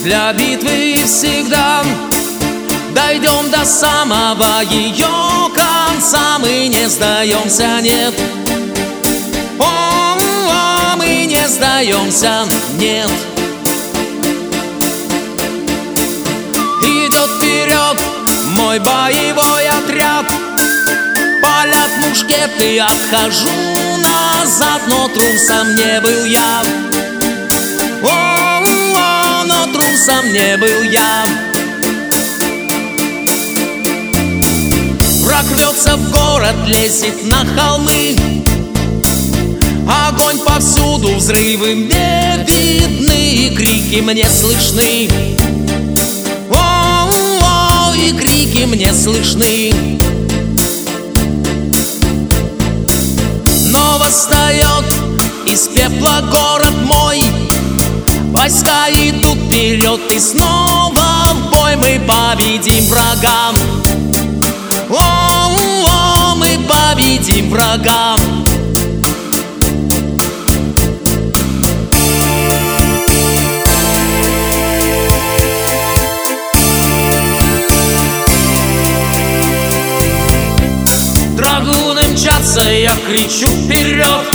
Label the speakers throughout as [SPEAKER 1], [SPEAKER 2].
[SPEAKER 1] для битвы всегда. Дойдем до самого ее конца, мы не сдаемся, нет. О, мы не сдаемся, нет. Идет вперед мой боевой отряд, палят мушкеты, отхожу назад, но трусом не был я. О, но трусом не был я. Враг рвется в город, лезет на холмы, огонь повсюду, взрывы мне видны, и крики мне слышны. О, и крики мне слышны. Но восстает из пепла город мой, войска идут вперед, и снова в бой мы победим врага. О, мы победим врага. Драгуны мчатся, я кричу вперед.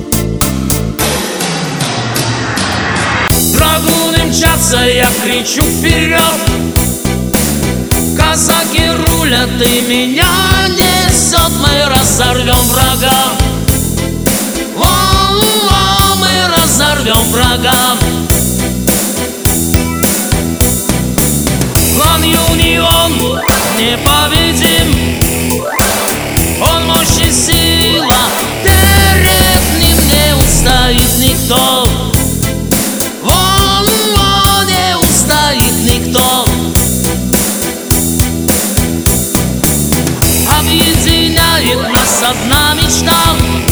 [SPEAKER 1] Драгуны мчатся, я кричу вперед. Казаки рулят, и меня несет, мы разорвем врага. О, мы разорвем врага. Клан Юнион непобедим, он мощь и сила, перед ним не устоит никто. О, не устоит никто. Объединяет нас одна мечта.